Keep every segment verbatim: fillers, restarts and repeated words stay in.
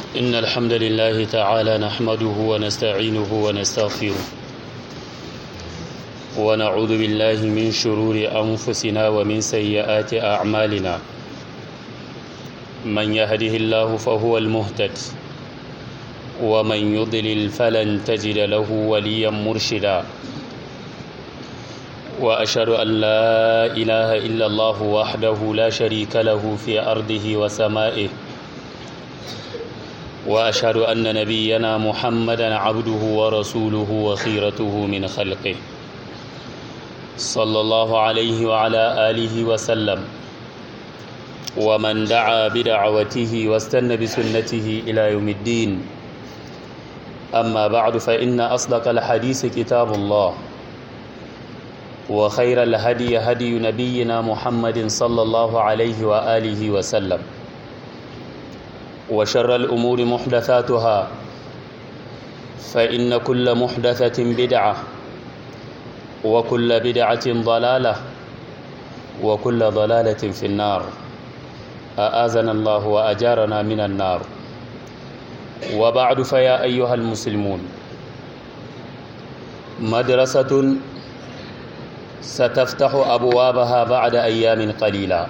إن الحمد لله تعالى نحمده ونستعينه ونستغفره ونعوذ بالله من شرور أنفسنا ومن سيئات أعمالنا. من يهده الله فهو المهتد ومن يضلل فلن تجد له وليا مرشدا. وأشهد أن لا إله إلا الله وحده لا شريك له في أرضه وسمائه، وأشهد أن نبينا محمدا عبده ورسوله وخيرته من خلقه، صلى الله عليه وعلى آله وسلم، ومن دعا بدعوته واستنى بسنته إلى يوم الدين. أما بعد، فإن أصدق الحديث كتاب الله، وخير الهدي هدي نبينا محمد صلى الله عليه وآله وسلم، وشر الأمور محدثاتها، فإن كل محدثة بدعة، وكل بدعة ضلالة، وكل ضلالة في النار. أعاذنا الله وأجارنا من النار. وبعد، فيا أيها المسلمون، مدرسة ستفتح أبوابها بعد أيام قليلة،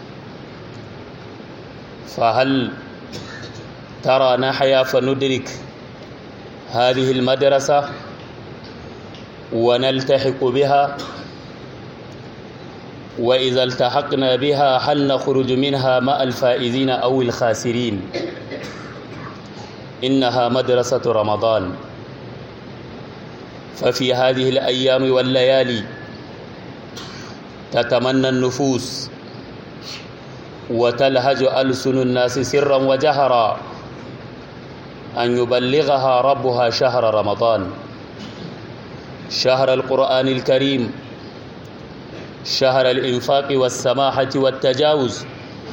فهل ترى نحيا فندرك هذه المدرسة ونلتحق بها؟ وإذا التحقنا بها هل نخرج منها مع الفائزين أو الخاسرين؟ إنها مدرسة رمضان. ففي هذه الأيام والليالي تتمنى النفوس وتلهج ألسن الناس سرا وجهرا أن يبلغها ربها شهر رمضان، شهر القرآن الكريم، شهر الإنفاق والسماحة والتجاوز.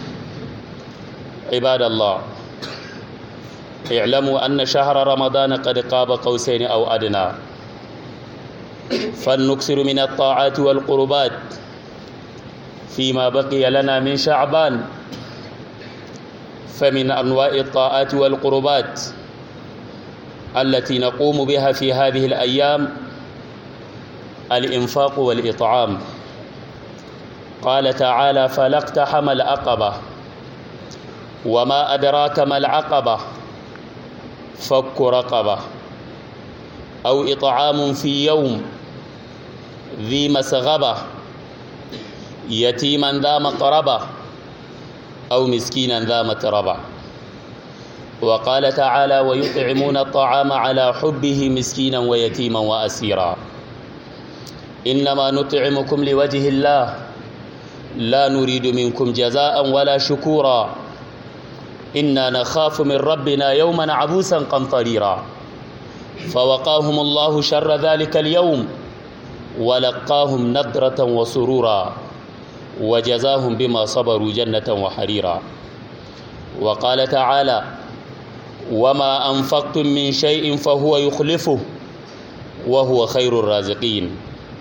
عباد الله، اعلموا أن شهر رمضان قد قاب قوسين أو أدنى، فلنكثر من الطاعات والقربات فيما بقي لنا من شعبان. فمن أنواع الطاعات والقربات التي نقوم بها في هذه الأيام الإنفاق والإطعام. قال تعالى: فلا اقتحم العقبة، وما أدراك ما العقبة، فك رقبة، أو إطعام في يوم ذي مسغبة، يتيما ذا مقربة، أو مسكينا ذا متربة. وقال تعالى: ويطعمون الطعام على حبه مسكينا ويتيما وأسيرا. إنما نطعمكم لوجه الله لا نريد منكم جزاء ولا شكورا، إنا نخاف من ربنا يوما عبوسا قمطريرا. فوقاهم الله شر ذلك اليوم ولقاهم نضرة وسرورا، وجزاهم بما صبروا جنة وحريرا. وقال تعالى: وما أنفقتم من شيء فهو يخلفه وهو خير الرازقين.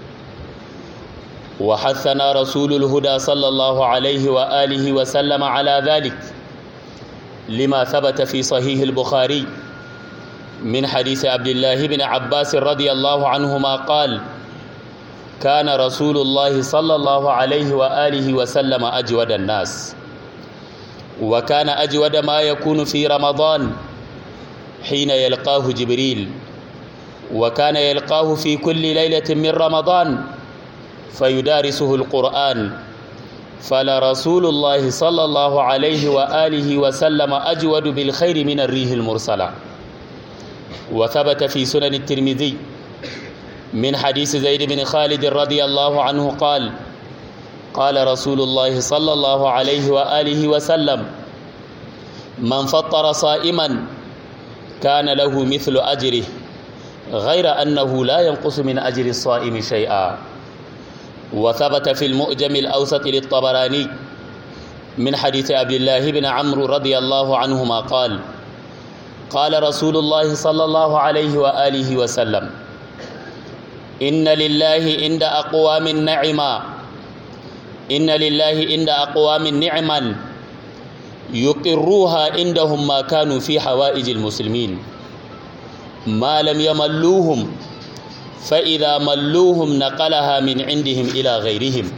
وحثنا رسول الهدى صلى الله عليه وآله وسلم على ذلك، لما ثبت في صحيح البخاري من حديث عبد الله بن عباس رضي الله عنهما قال: كان رسول الله صلى الله عليه وآله وسلم أجود الناس، وكان أجود ما يكون في رمضان حين يلقاه جبريل، وكان يلقاه في كل ليلة من رمضان فيدارسه القرآن. فلرسول الله صلى الله عليه وآله وسلم أجود بالخير من الريح المرسلة. وثبت في سنن الترمذي من حديث زيد بن خالد رضي الله عنه قال: قال رسول الله صلى الله عليه وآله وسلم: من فطر صائما كان له مثل أجره، غير أنه لا ينقص من أجر الصائم شيئا. وثبت في المؤجم الأوسط للطبراني من حديث عبد الله بن عمرو رضي الله عنهما قال: قال رسول الله صلى الله عليه وآله وسلم: إن لله عند أقوام نعما إن لله عند أقوام نعما يقروها عندهم ما كانوا في حوائج المسلمين ما لم يملوهم، فإذا ملوهم نقلها من عندهم إلى غيرهم.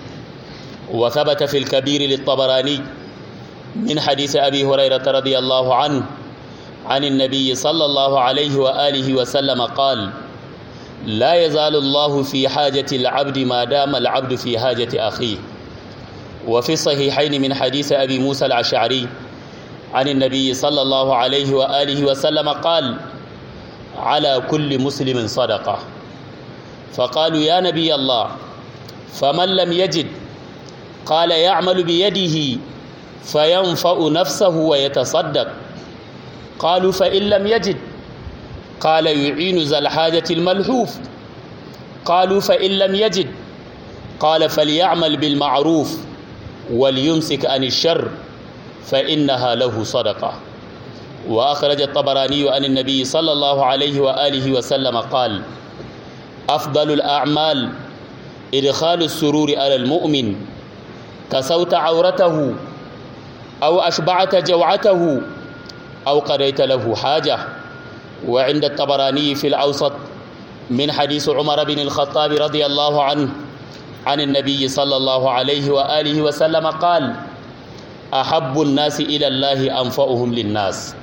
وثبت في الكبير للطبراني من حديث أبي هريرة رضي الله عنه عن النبي صلى الله عليه وآله وسلم قال: لا يزال الله في حاجة العبد ما دام العبد في حاجة أخيه. وفي الصحيحين من حديث أبي موسى الأشعري عن النبي صلى الله عليه وآله وسلم قال: على كل مسلم صدقة. فقالوا: يا نبي الله، فمن لم يجد؟ قال: يعمل بيده فينفع نفسه ويتصدق. قالوا: فإن لم يجد؟ قال: يعين ذا الحاجة الملحوف. قالوا: فإن لم يجد؟ قال: فليعمل بالمعروف وليمسك عن الشر فإنها له صدقة. وأخرج الطبراني عن النبي صلى الله عليه وآله وسلم قال: أفضل الأعمال إدخال السرور على المؤمن، كسوت عورته أو أشبعت جوعته أو قضيت له حاجة. وعند الطبراني في الأوسط من حديث عمر بن الخطاب رضي الله عنه عن النبي صلى الله عليه وآله وسلم قال: أحب الناس إلى الله أنفعهم للناس،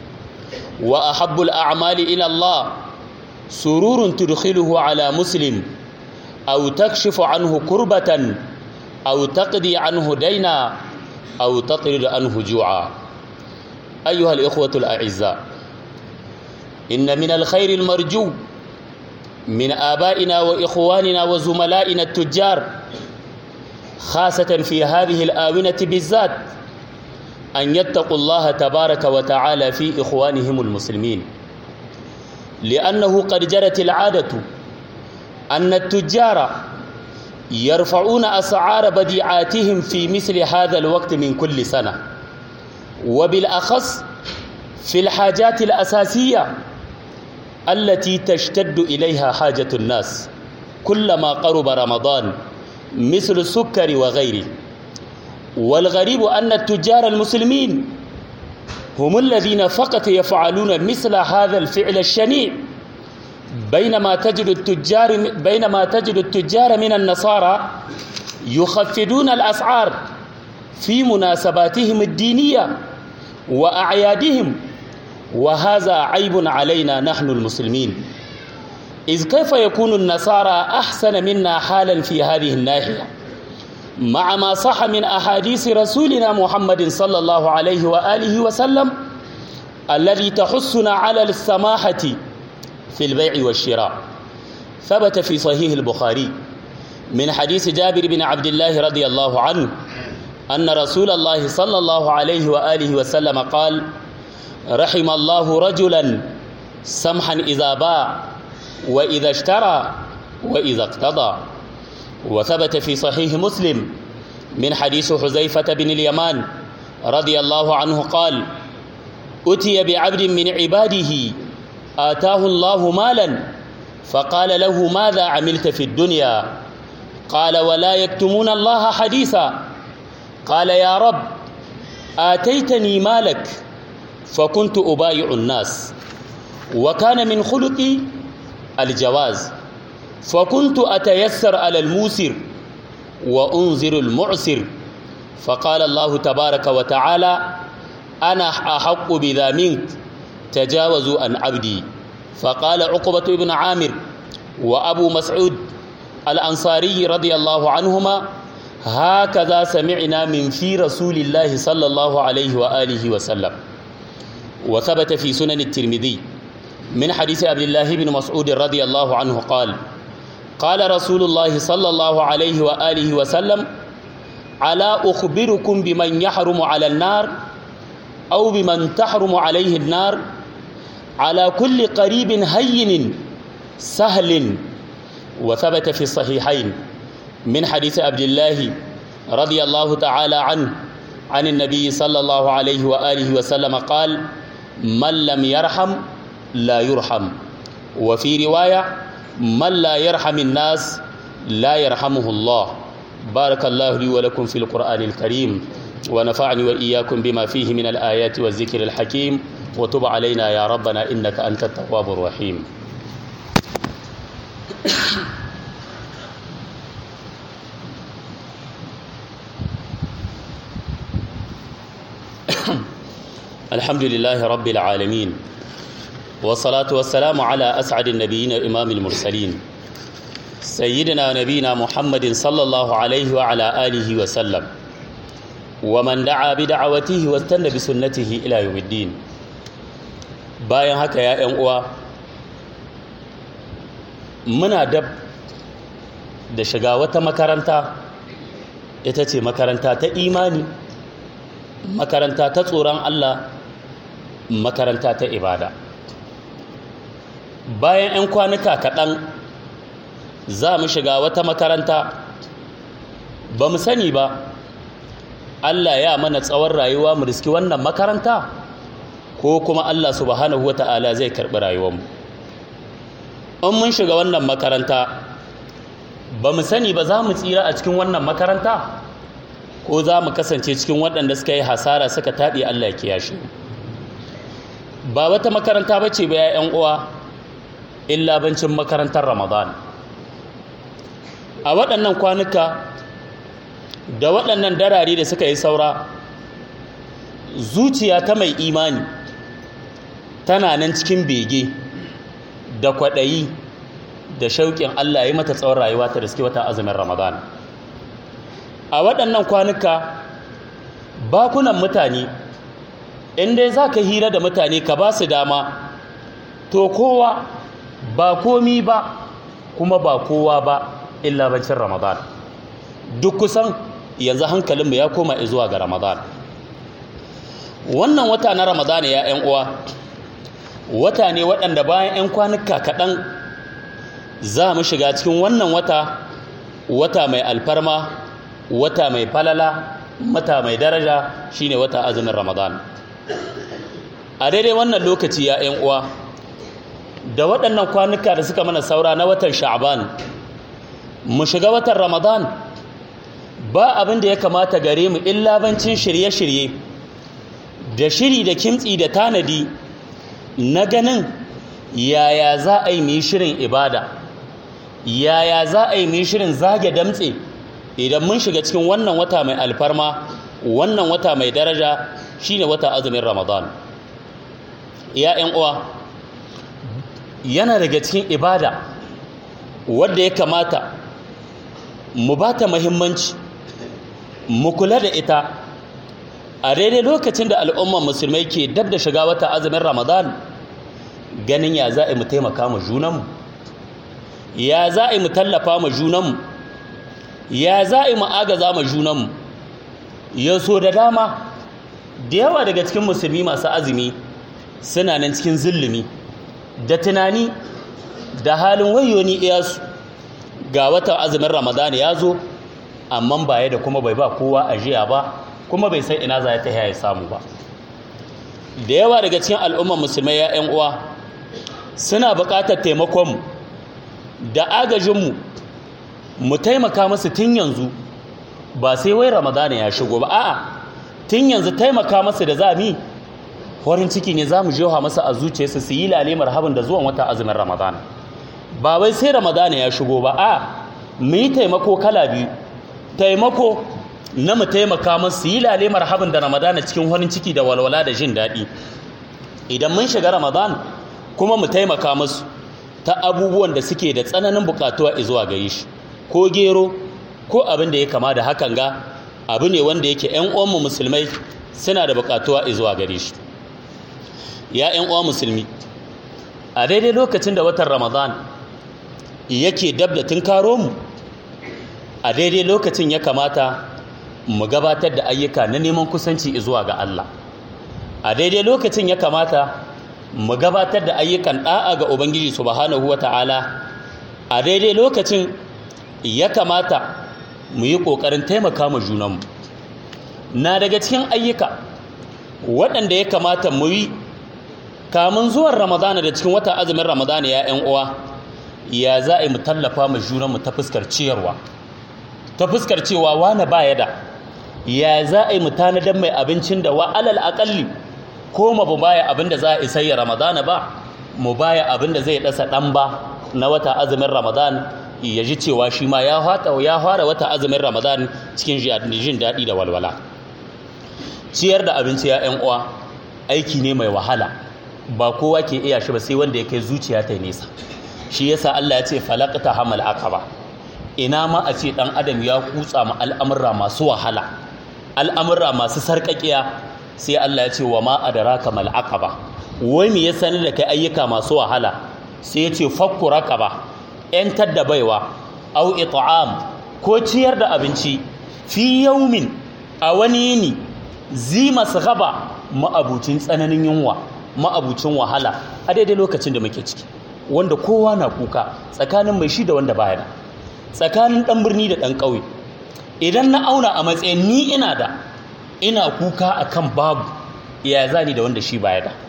وأحب الأعمال إلى الله سرور تدخله على مسلم، أو تكشف عنه كربة، أو تقضي عنه دينا، أو تطرد عنه جوعا. أيها الإخوة الأعزاء، إن من الخير المرجو من آبائنا وإخواننا وزملائنا التجار، خاصة في هذه الآونة بالذات، أن يتقوا الله تبارك وتعالى في إخوانهم المسلمين، لأنه قد جرت العادة أن التجار يرفعون أسعار بديعاتهم في مثل هذا الوقت من كل سنة، وبالأخص في الحاجات الأساسية التي تشتد إليها حاجة الناس كلما قرب رمضان، مثل السكر وغيره. والغريب أن التجار المسلمين هم الذين فقط يفعلون مثل هذا الفعل الشنيع، بينما تجد التجار بينما تجد التجار من النصارى يخفضون الأسعار في مناسباتهم الدينية وأعيادهم، وهذا عيب علينا نحن المسلمين، إذ كيف يكون النصارى أحسن منا حالا في هذه الناحية، مع ما صح من أحاديث رسولنا محمد صلى الله عليه وآله وسلم الذي تحثنا على السماحة في البيع والشراء. ثبت في صحيح البخاري من حديث جابر بن عبد الله رضي الله عنه أن رسول الله صلى الله عليه وآله وسلم قال: رحم الله رجلا سمحا إذا باع وإذا اشترى وإذا اقتضى. وثبت في صحيح مسلم من حديث حذيفة بن اليمان رضي الله عنه قال: أتي بعبد من عباده آتاه الله مالا، فقال له: ماذا عملت في الدنيا؟ قال: ولا يكتمون الله حديثا. قال: يا رب، آتيتني مالك فكنت أبايع الناس، وكان من خلقي الجواز، فكنت أتيسر على الموسر وأنذر المعسر. فقال الله تبارك وتعالى: أنا أحق بذا منك، تجاوزوا عن عبدي. فقال عقبة بن عامر وأبو مسعود الأنصاري رضي الله عنهما: هكذا سمعنا من في رسول الله صلى الله عليه وآله وسلم. وثبت في سنن الترمذي من حديث عبد الله بن مسعود رضي الله عنه قال: قال رسول الله صلى الله عليه وآله وسلم: ألا أخبركم بمن يحرم على النار أو بمن تحرم عليه النار؟ على كل قريب هين سهل. وثبت في الصحيحين من حديث عبد الله رضي الله تعالى عنه عن النبي صلى الله عليه وآله وسلم قال: من لم يرحم لا يرحم. وفي رواية: من لا يرحم الناس لا يرحمه الله. بارك الله لي ولكم في القرآن الكريم، ونفعني وإياكم بما فيه من الآيات والذكر الحكيم وتب علينا يا ربنا إنك أنت التواب الرحيم. الحمد لله رب العالمين، والصلاة والسلام على أسعد النبيين إمام المرسلين سيدنا نبينا محمد صلى الله عليه وعلى آله وسلم، ومن دعا بدعوته واستنى بسنته إلى يوم الدين. bayan haka ya ƴan uwa, muna dab da shiga wata makaranta, ita ce makaranta ta imani, makaranta ta tsoron Allah, makaranta ta ibada. Bayan 'yan kwanuka kaɗan za mu shiga wata makaranta, ba mu sani ba Allah ya mana tsawon rayuwa mu riski wannan makaranta, ko kuma Allah subhanahu wata'ala zai karɓi rayuwarmu. In mun shiga wannan makaranta, ba mu sani ba za mu tsira a cikin wannan makaranta, ko za mu kasance cikin waɗanda suka yi hasara suka taɓe Allah ya kiyashe. Ba wata makaranta ba ce ba ya ‘yan uwa, illa bancin makarantar Ramadan. A waɗannan kwanuka da waɗannan darare da suka yi saura, zuciya ta mai imani tana nan cikin bege da kwaɗayi da shauƙin Allah ya mata tsawon rayuwa ta riske wata azumin Ramadan. A waɗannan kwanuka bakunan mutane, inda za ka hira da mutane ka ba su dama, to kowa ba komi ba kuma ba kowa ba illa bancin Ramadan. Duk kusan yanzu hankalinmu ya koma zuwa ga Ramadan. Wannan wata na Ramadan ya ‘yan uwa, wata ne waɗanda bayan ‘yan kwanuka kaɗan za mu shiga cikin wannan wata, wata mai alfarma, wata mai falala, wata mai daraja, shine wata azumin Ramadan. A daidai wannan lokaci ya ‘yan uwa, da waɗannan kwanuka da suka mana saura na watan Sha'ban, mu shiga watan Ramadan, ba abin da ya kamata gare mu illa bancin shirye-shirye da shiri da kimtsi da tanadi na ganin yaya za a yi mu yi shirin ibada, yaya za a yi mu yi shirin zage damtse idan mun shiga cikin wannan wata mai alfarma, wannan wata mai daraja, shine wata azumin Ramadan. Ya ‘yan uwa, yana daga cikin ibada wadda ya kamata mu ba ta muhimmanci, mu kula da ita a daidai lokacin da al'ummar musulmai ke dab da shiga wata azumin Ramadan, ganin ya za a yi mu taimaka ma junanmu, ya za a yi mu tallafa ma junanmu, ya za a yi mu agaza ma junanmu. Ya so da dama da yawa daga cikin musulmi masu azumi suna nan cikin zulumi da tunani da halin wayoni iyasu, ga watan azumin Ramadan ya zo, amma baya da kuma bai ba kowa ajiya ba, kuma bai san ina za ta ya samu ba. Da yawa daga cikin al'ummar musulmai ya ‘yan uwa suna buƙatar taimakonmu da agajinmu, mu taimaka masu tun yanzu, ba sai wai Ramadan ya shigo ba, a'a tun yanzu taimaka masu da zami farin ciki ne za mu jefa masa a zuciyarsu su yi lale marhaban da zuwan wata azumin Ramadan. Ba wai sai Ramadan ya shigo ba, a mu yi taimako kala biyu, taimako na mu taimaka masu yi lale marhaban da Ramadan cikin farin ciki da walwala da jin daɗi. Idan mun shiga Ramadan kuma mu taimaka masu ta abubuwan da suke da tsananin buƙatuwa zuwa gare shi, ko gero ko abin da ya kama da hakan ga abu ne wanda yake ‘yan uwanmu musulmai suna da buƙatuwa zuwa gare shi. Ya ‘yan uwa musulmi, a daidai lokacin da watan Ramadan yake dab da tunkaro mu, a daidai lokacin ya kamata mu gabatar da ayyuka na neman kusanci zuwa ga Allah. A daidai lokacin ya kamata mu gabatar da ayyukan da'a ga Ubangiji subhanahu wata'ala. A daidai lokacin ya kamata mu yi ƙoƙarin taimaka ma junanmu. Na daga cikin ayyuka waɗanda ya kamata mu yi kamun zuwan Ramadana da cikin wata azumin Ramadana ya ‘yan uwa, ya za a yi mu tallafa ma junanmu ta fuskar ciyarwa, ta fuskar cewa wane baya da, ya za a yi mu tanadar mai abincin da wa alal aƙalli ko mu baya abin da za a isa ya ramadana ba mu baya abin da zai dasa ɗan ba na wata azumin ramadan ya ji cewa shi ma ya fara wata azumin ramadan cikin jin daɗi da walwala. Ciyar da abinci ya ‘yan uwa aiki ne mai wahala, ba kowa ke iya shi ba sai wanda ya kai zuciya ta nesa. Shi yasa Allah ya ce falaqta hamal aqaba, ina ma a ce ɗan adam ya kutsa ma al'amurra masu wahala, al'amurra masu sarƙaƙiya, sai Allah ya ce wa ma adraka mal aqaba, wai me ya sanar da kai ayyuka masu wahala? Sai ya ce fakku raqaba, ‘yantar da baiwa, au it'am ko ciyar da abinci, fi yaumin a wani yini, zi masu gaba ma'abucin tsananin yunwa, ma'abucin wahala a daidai lokacin da muke ciki, wanda kowa na kuka tsakanin mai shi da wanda baya da, tsakanin ɗan birni da ɗan ƙauye. Idan na auna a matsayin ni ina da, ina kuka akan babu, ya zani da wanda shi baya da.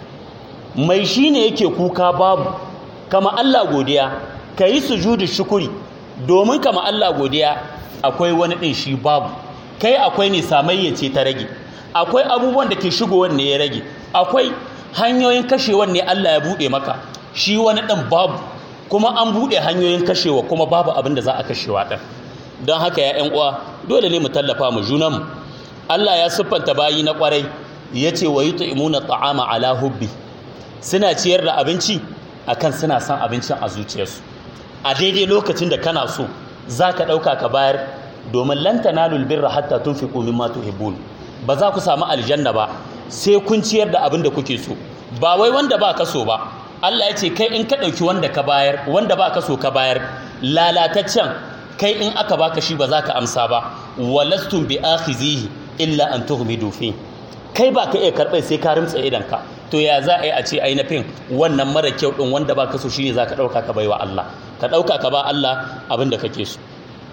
Mai shi ne yake kuka babu, kama Allah godiya, ka yi sujudu shukuri, domin kama Allah godiya akwai wani ɗin shi babu, kai akwai ne samayya ce ta rage, akwai abubuwan da ke shigowar ne ya rage, akwai hanyoyin kashewar ne Allah ya buɗe maka, shi wani ɗin babu, kuma an buɗe hanyoyin kashewa kuma babu abin da za a kashewa ɗin. Don haka ya ‘yan uwa dole ne mu tallafa mu junanmu. Allah ya siffanta bayi na ƙwarai ya ce wa yut'imuna ta'ama ala hubbi, suna ciyar da abinci akan suna son abincin a zuciyarsu. A daidai lokacin da kana so za ka ɗauka ka bayar, domin lan tanalul birra hatta tunfiqu mimma tuhibbun, ba za ku samu aljanna ba sai kun ciyar da abin da kuke so, ba wai wanda ba ka so ba. Allah ya ce kai in ka ɗauki wanda ka bayar, wanda ba ka so ka bayar, lalataccen kai in aka baka shi ba za ka amsa ba. Walastum bi akhizihi illa an tughmidu fi, kai ba ka iya karɓai sai ka rimtsa idanka. To ya za a yi a ce ainihin wannan mara kyau ɗin wanda ba ka so shi ne za ka ɗauka ka baiwa Allah, ka ɗauka ka ba Allah abin da kake so.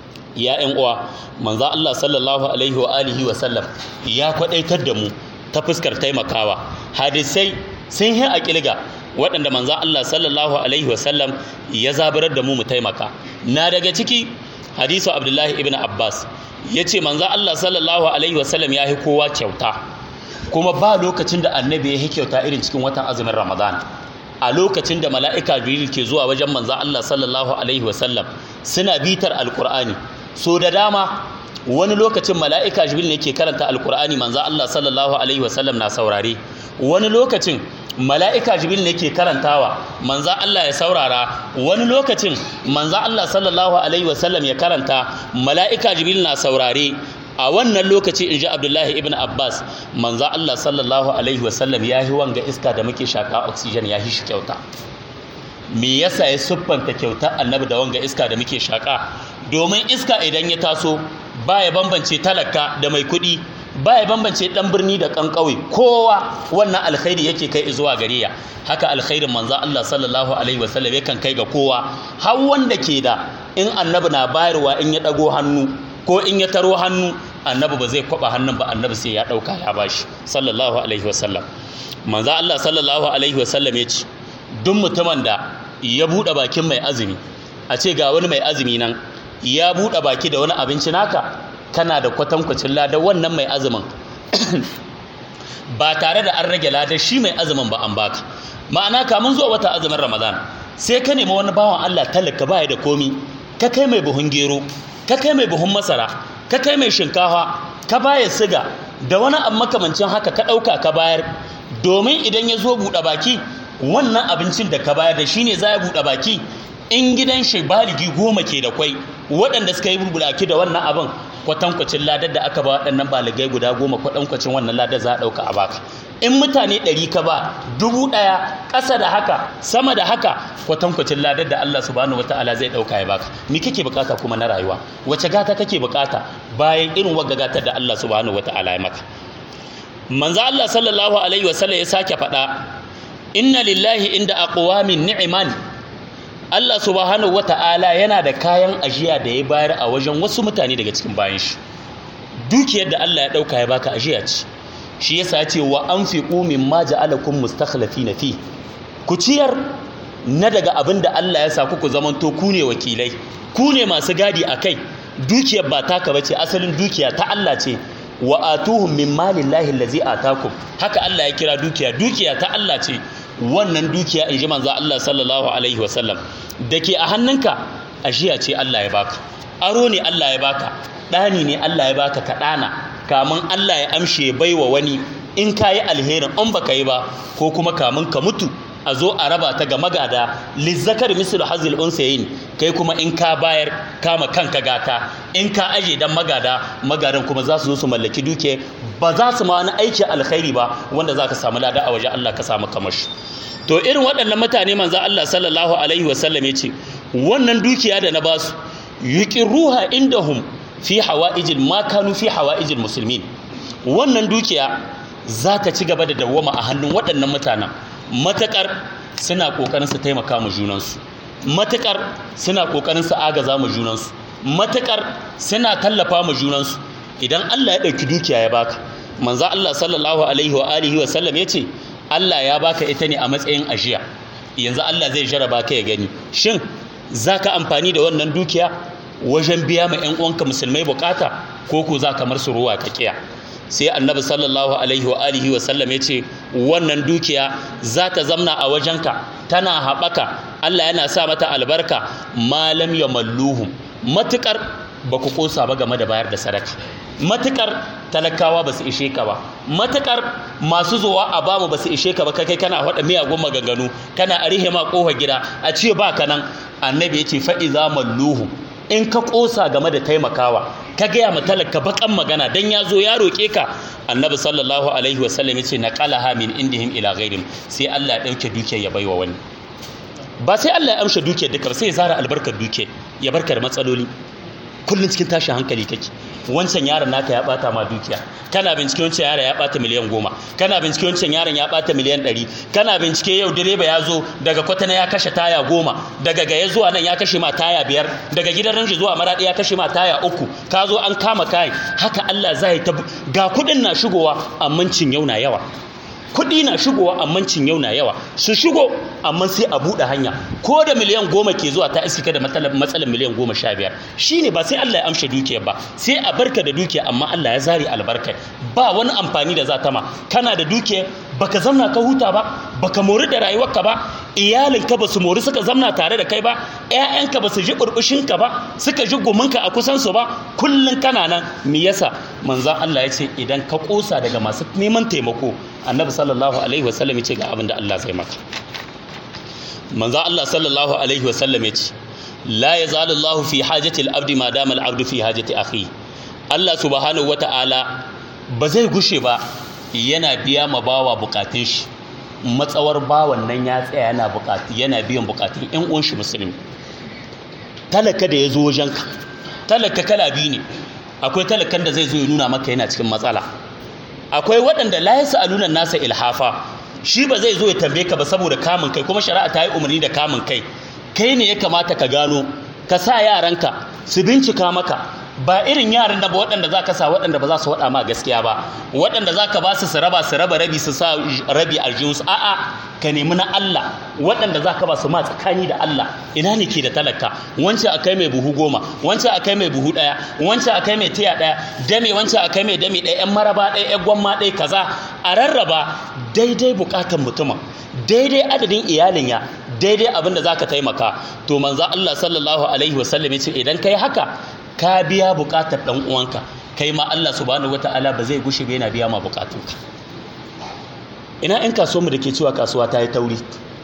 Ya ‘yan uwa, manzo Allah sallallahu alaihi wa alihi wa sallam ya kwadaitar da mu ta fuskar taimakawa. Hadisai sun yi a kilga waɗanda manzo Allah sallallahu alaihi wa sallam ya zabarar da mu mu taimaka. Na daga ciki hadisu Abdullahi ibn Abbas yace manzo Allah sallallahu alaihi wa sallam ya yi kowa kyauta, kuma ba lokacin da annabi ya yi kyauta irin cikin watan azumin Ramadan. A lokacin da mala'ika Jibril ke zuwa wajen manzo Allah sallallahu alaihi wa sallam suna bitar alqur'ani, so da dama wani lokacin mala'ika Jibril ne ke karanta alqur'ani manzo Allah sallallahu alaihi wa sallam na saurare, wani lokacin mala'ika Jibril ne ke karantawa manzo Allah ya saurara, wani lokacin manzo Allah sallallahu alaihi wa sallam ya karanta mala'ika Jibril na saurare. A wannan lokaci in ji Abdullahi ibn Abbas, manzo Allah sallallahu alaihi wa sallam ya yi wanga iska da muke shaka oxygen ya yi shi kyauta. Me yasa ya siffanta kyauta annabi da wanga iska da muke shaka? Domin iska idan ya taso baya bambance talaka da mai kuɗi, baya bambance dan birni da kan ƙauye, kowa wannan alkhairi yake kai zuwa gare ya. Haka alkhairin manzo Allah sallallahu alaihi wasallam yakan kai ga kowa, har wanda ke da, in annabi na bayarwa in ya dago hannu ko in ya taro hannu, annabi ba zai kwaba hannun ba, annabi sai ya dauka ya bashi sallallahu alaihi wasallam. Manzo Allah sallallahu alaihi wasallam ya ce duk mutumin da ya bude bakin mai azumi, a ce ga wani mai azumi nan ya bude baki da wani abinci naka, kana da kwatankwacin ladan wannan mai azumin ba tare da an rage ladan shi mai azumin ba an baka. Ma'ana kamun zuwa wata azumin Ramadan sai ka nemi wani bawan Allah talaka baya da komi, ka kai mai buhun gero, ka kai mai buhun masara, ka kai mai shinkafa, ka bayar siga da wani abu makamancin haka, ka ɗauka ka bayar, domin idan ya zo buɗe baki wannan abincin da ka bayar da shi ne za ya buɗe baki. In gidan shi baligi goma ke da kwai waɗanda suka yi bulbulaki da wannan abin, kwatankwacin ladar da aka ba waɗannan baligai guda goma, kwatankwacin wannan ladar za a ɗauka a baka. In mutane ɗari ka ba, dubu ɗaya, ƙasa da haka, sama da haka, kwatankwacin ladar da Allah subhanahu wata'ala zai ɗauka ya baka. Me kake bukata kuma na rayuwa? Wace gata kake bukata bayan irin wagga gatar da Allah subhanahu wata'ala ya maka? Manzo Allah sallallahu alaihi wasallam ya sake faɗa, inna lillahi inda aqwamin ni'man, Allah subhanahu wata'ala yana da kayan ajiya da ya bayar a wajen wasu mutane daga cikin bayan shi. Dukiyar da Allah ya dauka ya baka ajiya ce. Shi yasa ya ce wa anfiqu mimma ja'alakum mustakhlifina fi, ku ciyar na daga abin da Allah ya sa ku ku zamanto ku ne wakilai, ku ne masu gadi akai. Dukiyar ba taka bace, asalin dukiya ta Allah ce. wa atuhum min malillahi allazi atakum haka Allah ya kira dukiya dukiya ta Allah ce wannan dukiya in ji manzo Allah sallallahu alaihi wasallam dake a hannunka ajiya ce Allah ya baka aro ne Allah ya baka dani ne Allah ya baka ka dana kamun Allah ya amshe baiwa wani in kayi alherin in baka yi ba ko kuma kamun ka mutu a zo a raba ta ga magada lizzakar mislu hazil unsayin kai kuma in ka bayar kama kanka gata in ka aje dan magada magadan kuma za su zo su mallaki duke ba za su ma wani aiki alkhairi ba wanda za ka samu lada a waje Allah ka samu kamar shi to irin waɗannan mutane manzo Allah sallallahu alaihi wasallam ya ce wannan dukiya da na basu yuqiruha indahum fi hawaijil ma kanu fi hawaijil muslimin wannan dukiya za ta ci gaba da dawwama a hannun waɗannan mutanen matakar suna kokarin su taimaka mu junansu matakar suna kokarin su agaza mu junansu matakar suna tallafa mu junansu idan Allah ya dauki dukiya ya baka manzo Allah sallallahu alaihi wa alihi wa sallam yace Allah ya baka ita ne a matsayin ajiya yanzu Allah zai jaraba ka ya gani shin zaka amfani da wannan dukiya wajen biya ma ƴan uwanka musulmai bukata ko ko za kamar su ruwa ka kiya sai annabi sallallahu alaihi wa alihi wa sallam yace wannan dukiya za ta zamna a wajenka tana haɓaka Allah yana sa mata albarka malam yamalluhum matukar baku kosa ba game da bayar da sadaka matukar talakawa basu ishe ka ba matukar masu zuwa a bamu basu ishe ka ba kai kana hada miyagun maganganu kana arihe ma kofa gida a ce ba ka nan annabi yace fa iza malluhum in ka kosa game da taimakawa ka gaya ma talaka bakan magana dan ya zo ya roke ka annabi sallallahu alaihi wasallam yace naqalaha min indihim ila ghairim sai Allah ya dauke dukiyar ya baiwa wani ba sai Allah ya amsha dukiyar duka sai ya zara albarkar dukiyar ya barka da matsaloli kullun cikin tashin hankali kake wancan yaron naka ya bata ma dukiya kana bincike wancan yaron ya bata miliyan goma kana bincike wancan yaron ya bata miliyan ɗari kana bincike yau direba ya zo daga kwatana ya kashe taya goma daga gaya zuwa nan ya kashe ma taya biyar daga gidan ranji zuwa maradi ya kashe ma taya uku ka zo an kama kai haka Allah zai ta ga kudin na shigowa amma cin yau na yawa kudi na shigowa amma cin yau na yawa su shigo amma sai a buɗe hanya ko da miliyan goma ke zuwa ta iska da matsalar miliyan goma sha biyar shine ba sai Allah ya amshe dukiyar ba sai a barka da dukiya amma Allah ya zari albarka ba wani amfani da za ta ma kana da dukiya baka zamna ka huta ba baka mori da rayuwarka ba iyalinka ba su mori suka zamna tare da kai ba ƴaƴanka ba su ji burbushinka ba suka ji guminka a kusan su ba kullun kana nan me yasa manzon Allah ya ce idan ka kosa daga masu neman taimako annabi sallallahu alaihi wasallam ya ce ga abin da Allah zai maka manzon Allah sallallahu alaihi wasallam ya ce la yazalu Allah fi hajati al-abdi ma dama al-abdu fi hajati akhi Allah subhanahu wata'ala ba zai gushe ba yana biya ma bawa bukatun shi matsawar bawan nan ya tsaya yana bukatu yana biyan bukatun ƴan uwan shi musulmi talaka da yazo wajenka talaka kala biyu ne akwai talakan da zai zo ya nuna maka yana cikin matsala akwai waɗanda la yasaluna nasa ilhafa shi ba zai zo ya tambaye ka ba saboda kamun kai kuma shari'a ta yi umarni da kamun kai kai ne ya kamata ka gano ka sa yaranka su bincika maka ba irin yaran da ba waɗanda za ka sa waɗanda ba za su waɗa ma gaskiya ba waɗanda za ka ba su su raba su raba rabi su sa rabi aljihunsu a'a ka nemi na Allah waɗanda za ka ba su ma tsakani da Allah ina ne ke da talaka wancan akai mai buhu goma wancan akai mai buhu ɗaya wancan akai mai tiya ɗaya dame wancan akai mai dame ɗaya ƴan maraba ɗaya ƴan gwamma ɗaya kaza a rarraba daidai buƙatar mutumin daidai adadin iyalin ya daidai abin da za ka taimaka to manzo Allah sallallahu alaihi wasallam ya ce idan kai haka ka biya bukatar dan uwanka kai ma Allah subhanahu wataala ba zai gushe ba yana biya ma bukatunka ina in kasuwar mu dake cewa kasuwa ta yi tauri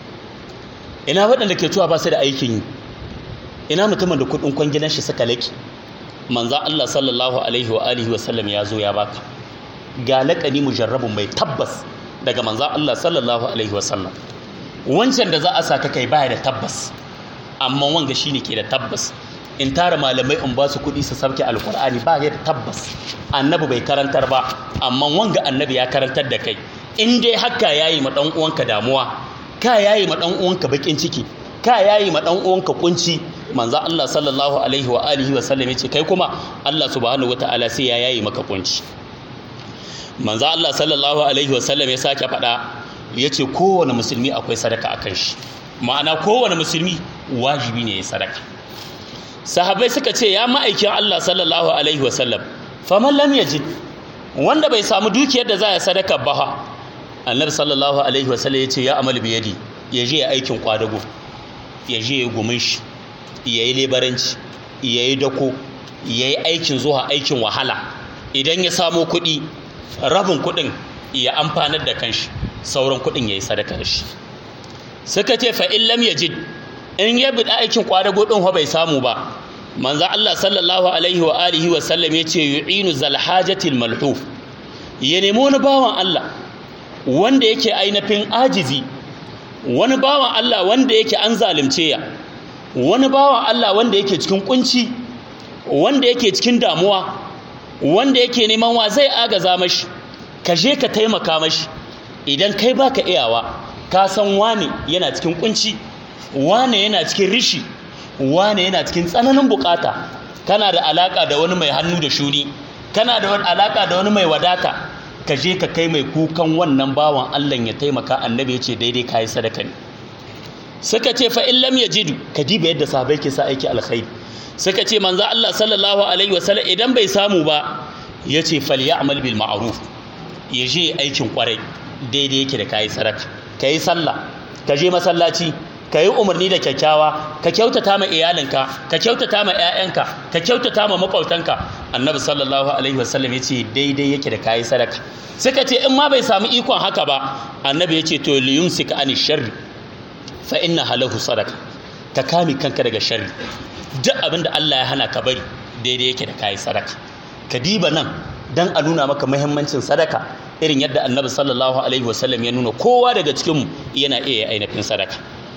ina waɗanda ke cewa ba su da aikin yi ina mutumin da kudin kwangilan shi suka laki manzo Allah sallallahu alaihi wa alihi wa sallam ya zo ya baka ga laƙani mujarrabun mai tabbas daga manzo Allah sallallahu alaihi wa sallam wancan da za a saka kai baya da tabbas amma wanga shine ke da tabbas in tara malamai in ba su kuɗi su sauke alkur'ani ba ya da tabbas annabi bai karantar ba amma wanga annabi ya karantar da kai in dai haka yayi ma dan uwanka damuwa ka yayi ma dan uwanka bakin ciki ka yayi ma dan uwanka kunci manzo Allah sallallahu alaihi wa alihi wa sallam yace kai kuma Allah subhanahu wataala sai ya yayi maka kunci manzo Allah sallallahu alaihi wa sallam ya sake faɗa yace kowane musulmi akwai sadaka akan shi ma'ana kowane musulmi wajibi ne ya sadaka sahabbai suka ce ya ma'aikin Allah sallallahu alaihi wasallam faman lam yajid wanda bai samu dukiyar da za ya sadaka ba annabi sallallahu alaihi wasallam ya ce ya amal biyadi ya je ya aikin kwadago ya je ya gumin shi ya yi lebaranci ya yi dako ya yi aikin zuwa aikin wahala idan ya samu kuɗi rabin kuɗin ya amfanar da kanshi sauran kuɗin ya yi sadaka da shi suka ce fa in lam yajid in ya bi aikin kwadago din bai samu ba manzo Allah sallallahu alaihi wa alihi wa sallam yace yu'inu zal hajatil malhuf ya nemo wani bawan Allah wanda yake ainafin ajizi wani bawan Allah wanda yake an zalunce ya wani bawan Allah wanda yake cikin kunci wanda yake cikin damuwa wanda yake neman wa zai agaza mashi ka je ka taimaka mashi idan kai baka iyawa ka san wane yana cikin kunci wane yana cikin rishi wane yana cikin tsananin bukata kana da alaka da wani mai hannu da shuni kana da wani alaka da wani mai wadata ka je ka kai mai kukan wannan bawan Allah ya taimaka annabi ya ce daidai kai sadaka ne suka ce fa in lam yajidu ka diba yadda sahabbai ke sa aiki alkhairi suka ce manzo Allah sallallahu alaihi wasallam idan bai samu ba yace falyamal bil ma'ruf yaje aikin kwarai daidai yake da kai sadaka kai sallah ka je masallaci ka yi umarni da kyakkyawa ka kyautata ma iyalinka ka kyautata ma ƴaƴanka ka kyautata ma makwautanka annabi sallallahu alaihi wasallam yace daidai yake da kai sadaka suka ce in ma bai samu ikon haka ba annabi yace to liyumsika ani sharri fa inna halahu sadaka ka kame kanka daga sharri duk abinda Allah ya hana ka bari daidai yake da kai sadaka ka diba nan dan a nuna maka muhimmancin sadaka irin yadda annabi sallallahu alaihi wasallam ya nuna kowa daga cikin mu yana iya ainihin sadaka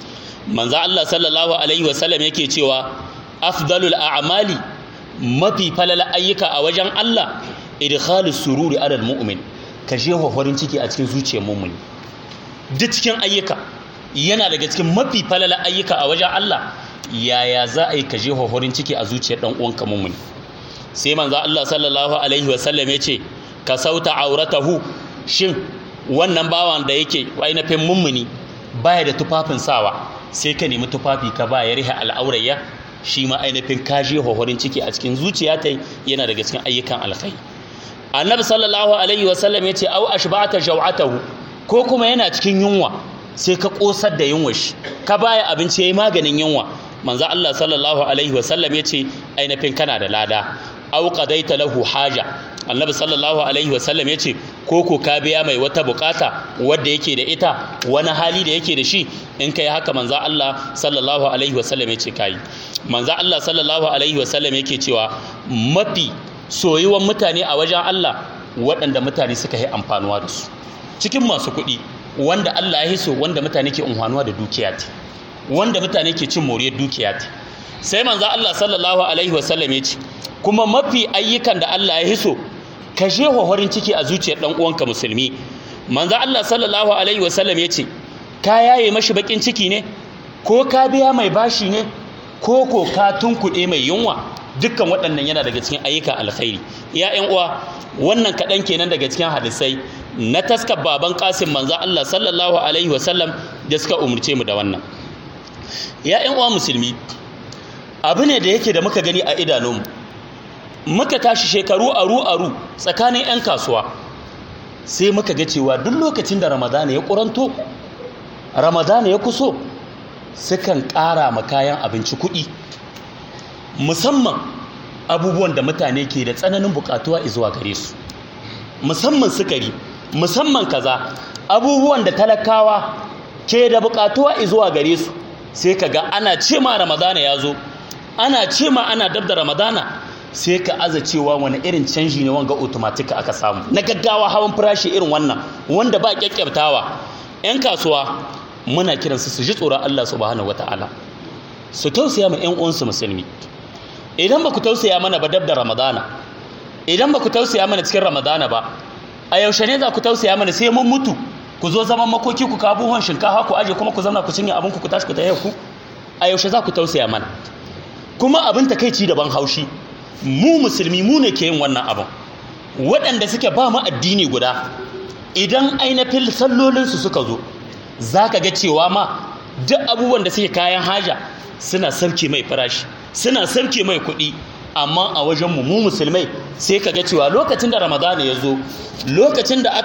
manzo Allah sallallahu alaihi wasallam yake cewa afdalul a'mali mafi falala ayyuka a wajen Allah idkhalus sururi alal mu'min ka jefa farin ciki a cikin zuciyar mu'mini duk cikin ayyuka yana daga cikin mafi falala ayyuka a wajen Allah yaya za a yi ka jefa farin ciki a zuciyar dan uwanka mu'mini sai manzo Allah sallallahu alaihi wasallam yace ka sauta auratahu shin wannan bawan da yake ainihin mu'mini baya da tufafin sawa sai ka nemi tufafi ka ba ya riha al'aurayya shi ma ainihin kaje hohorin ciki a cikin zuciya ta yana daga cikin ayyukan alkhairi annabi sallallahu alaihi wasallam ya ce au ashba'ata jaw'atahu ko kuma yana cikin yunwa sai ka kosar da yunwa shi ka baya abinci yayi maganin yunwa manzo Allah sallallahu alaihi wasallam ya ce ainihin kana da lada au qadaita lahu haja annabi sallallahu alaihi wasallam ya ce ko ko ka biya mai wata bukata wadda yake da ita wani hali da yake da shi in kai haka manzo Allah sallallahu alaihi wasallam ya ce kai manzo Allah sallallahu alaihi wasallam yake cewa mafi soyuwan mutane a wajen Allah waɗanda mutane suka yi amfanuwa da su cikin masu kuɗi wanda Allah ya hiso wanda mutane ke amfanuwa da dukiya ta wanda mutane ke cin moriyar dukiya ta sai manzo Allah sallallahu alaihi wasallam ya ce kuma mafi ayyukan da Allah ya hiso ka je hohorin ciki a zuciyar dan uwanka musulmi manzo Allah sallallahu alaihi wasallam yace ka yaye mashi bakin ciki ne ko ka biya mai bashi ne ko ko ka tunkuɗe mai yunwa dukkan waɗannan yana daga cikin ayyukan alkhairi ya ƴan uwa wannan kaɗan kenan daga cikin hadisai na taskar baban Qasim manzo Allah sallallahu alaihi wasallam da suka umurce mu da wannan ya ƴan uwa musulmi abu ne da yake da muka gani a idanunmu muka tashi shekaru aru-aru tsakanin 'yan kasuwa sai muka ga cewa duk lokacin da ramadana ya ƙuranto ramadana ya kuso sukan ƙara ma kayan abinci kuɗi musamman abubuwan da mutane ke da tsananin buƙatuwa zuwa gare su musamman sukari musamman kaza abubuwan da talakawa ke da buƙatuwa zuwa gare su sai ka ga ana ce ma ramadana ya zo ana ce ma ana dab da ramadana sai ka aza cewa wani irin canji ne wanga automatic aka samu na gaggawa hawan farashi irin wannan wanda ba kyakkyaftawa yan kasuwa muna kiransu su ji tsoron Allah subhanahu wataala su tausaya ma yan uwansu musulmi idan ba ku tausaya mana ba dab da ramadana idan ba ku tausaya mana cikin ramadana ba a yaushe ne za ku tausaya mana sai mun mutu ku zo zaman makoki ku kawo buhun shinkafa ku aje kuma ku zauna ku cinye abin ku ku tashi ku tayi ku a yaushe za ku tausaya mana kuma abin takeici daban haushi mu musulmi mu ne ke yin wannan abin waɗanda suke ba mu addini guda idan ainihin sallolinsu suka zo za ka ga cewa ma duk abubuwan da suke kayan haja suna sarki mai farashi suna sarki mai kuɗi amma a wajen mu mu musulmai sai kaga cewa lokacin da ramadana ya zo lokacin da